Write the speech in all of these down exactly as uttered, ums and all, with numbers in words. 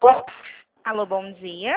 Alô, bom dia.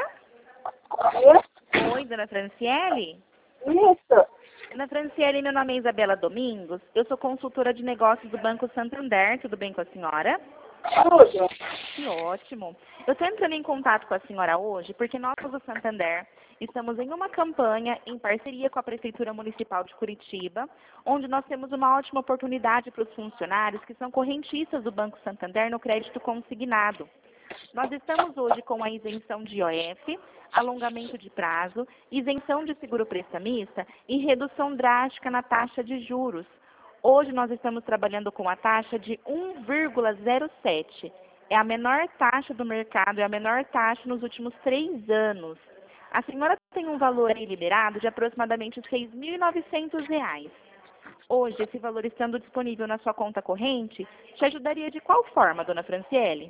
Oi, dona Franciele? Isso. Dona Franciele, meu nome é Isabela Domingos. Eu sou consultora de negócios do Banco Santander. Tudo bem com a senhora? Tudo. Que ótimo. Eu estou entrando em contato com a senhora hoje porque nós do Santander estamos em uma campanha em parceria com a Prefeitura Municipal de Curitiba, onde nós temos uma ótima oportunidade para os funcionários que são correntistas do Banco Santander no crédito consignado. Nós estamos hoje com a isenção de I O F, alongamento de prazo, isenção de seguro prestamista e redução drástica na taxa de juros. Hoje nós estamos trabalhando com a taxa de um vírgula zero sete. É a menor taxa do mercado, é a menor taxa nos últimos três anos. A senhora tem um valor aí liberado de aproximadamente seis mil e novecentos reais. Hoje, esse valor estando disponível na sua conta corrente, te ajudaria de qual forma, dona Franciele?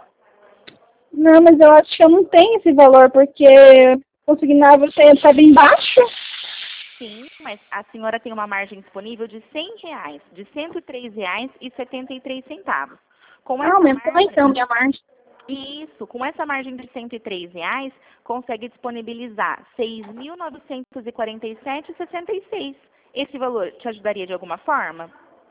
Não, mas eu acho que eu não tenho esse valor, porque consignava estava embaixo. Sim, mas a senhora tem uma margem disponível de cem reais, de cento e três reais e setenta e três centavos. Com Ah, essa aumentou margem, então minha margem. isso, com essa margem de cento e três reais, consegue disponibilizar seis mil novecentos e quarenta e sete reais e sessenta e seis centavos. Esse valor te ajudaria de alguma forma?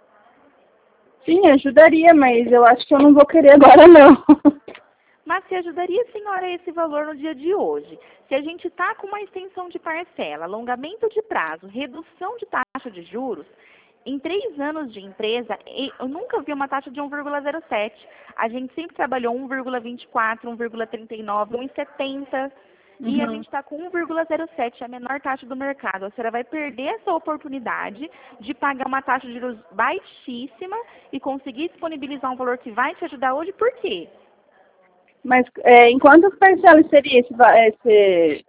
Sim, ajudaria, mas eu acho que eu não vou querer agora não. Mas se ajudaria a senhora esse valor no dia de hoje? Se a gente está com uma extensão de parcela, alongamento de prazo, redução de taxa de juros, em três anos de empresa, eu nunca vi uma taxa de um vírgula zero sete. A gente sempre trabalhou um vírgula vinte e quatro, um vírgula trinta e nove, um vírgula setenta. E a Uhum. gente está com um vírgula zero sete, a menor taxa do mercado. A senhora vai perder essa oportunidade de pagar uma taxa de juros baixíssima e conseguir disponibilizar um valor que vai te ajudar hoje. Por quê? Mas é, em quantas parcelas seria esse, va- esse, esse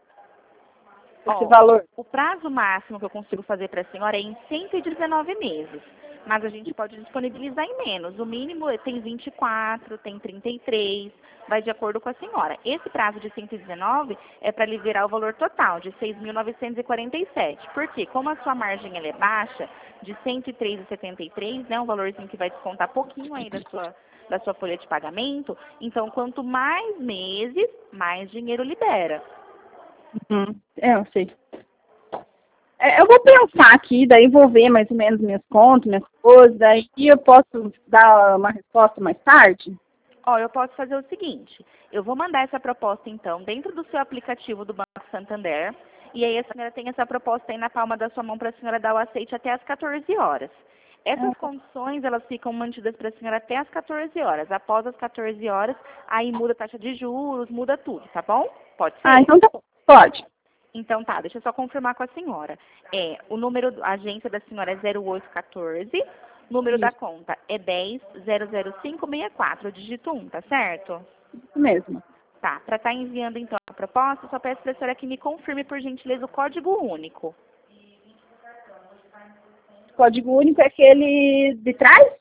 Ó, valor? o prazo máximo que eu consigo fazer para a senhora é em cento e dezenove meses. Mas a gente pode disponibilizar em menos. O mínimo tem vinte e quatro, tem trinta e três, vai de acordo com a senhora. Esse prazo de cento e dezenove é para liberar o valor total de seis mil novecentos e quarenta e sete. Por quê? Como a sua margem ela é baixa, de cento e três reais e setenta e três centavos, né, um valorzinho que vai descontar pouquinho aí da sua, da sua folha de pagamento, então quanto mais meses, mais dinheiro libera. Uhum. É, eu sei. É, eu vou pensar aqui, daí vou ver mais ou menos minhas contas, minhas coisas, daí eu posso dar uma resposta mais tarde? Ó, eu posso fazer o seguinte, eu vou mandar essa proposta, então, dentro do seu aplicativo do Banco Santander, e aí a senhora tem essa proposta aí na palma da sua mão para a senhora dar o aceite até às quatorze horas. Essas condições, elas ficam mantidas para a senhora até às quatorze horas. Após as quatorze horas, aí muda a taxa de juros, muda tudo, tá bom? Pode ser? Ah, então tá bom. Pode. Então tá, deixa eu só confirmar com a senhora. É, o número, a agência da senhora é zero oito um quatro, número da Isso, conta é dez zero zero cinco seis quatro, digito um, tá certo? isso mesmo. Tá, para estar enviando então a proposta, só peço para a senhora que me confirme, por gentileza, o código único. O código único é aquele de trás?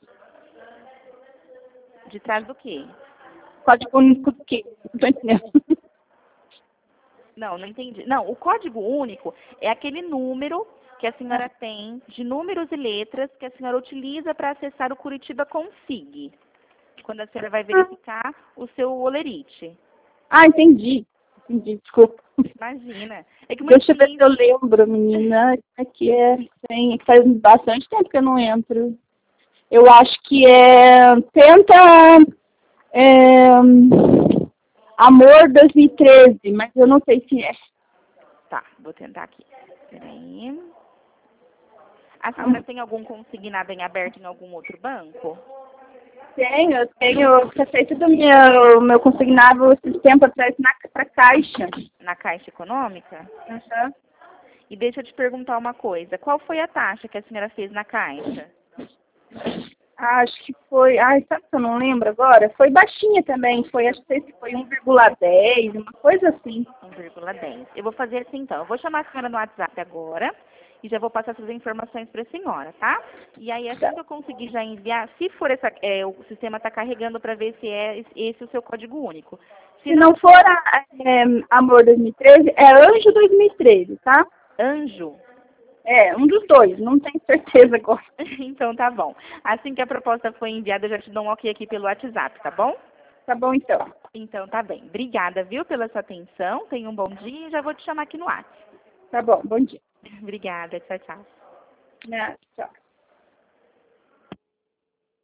De trás do quê? Código único do quê? Não tô entendendo. Não, não entendi. Não, o código único é aquele número que a senhora tem, de números e letras, que a senhora utiliza para acessar o Curitiba Consig, quando a senhora vai verificar o seu olerite. Ah, entendi. Entendi, desculpa. Imagina. É que Deixa eu muita ver se eu lembro, menina. Aqui é, tem, é que faz bastante tempo que eu não entro. Eu acho que é. Tenta. É, Amor dois mil e treze, mas eu não sei se é. Tá, vou tentar aqui. Peraí. A senhora tem algum consignado em aberto em algum outro banco? Tenho, eu tenho receita do meu, meu consignado esse tempo atrás na pra caixa. Na Caixa Econômica? Uhum. E deixa eu te perguntar uma coisa. Qual foi a taxa que a senhora fez na Caixa? Ah, acho que foi. Ai, sabe que eu não lembro agora? Foi baixinha também. Foi, acho que foi um vírgula dez, uma coisa assim. um vírgula dez. Eu vou fazer assim então. Eu vou chamar a senhora no WhatsApp agora e já vou passar essas informações para a senhora, tá? E aí, assim que eu conseguir já enviar, se for essa, é, o sistema está carregando para ver se é esse o seu código único. Se, Se não for a, é, Amor dois mil e treze, é Anjo dois mil e treze, tá? Anjo. É, um dos dois, não tenho certeza agora. Então tá bom. Assim que a proposta for enviada, eu já te dou um ok aqui pelo WhatsApp, tá bom? Tá bom, então. Então, tá bem. Obrigada, viu, pela sua atenção. Tenha um bom dia e já vou te chamar aqui no WhatsApp. Tá bom, bom dia. Obrigada. Tchau, tchau. Né? Tchau.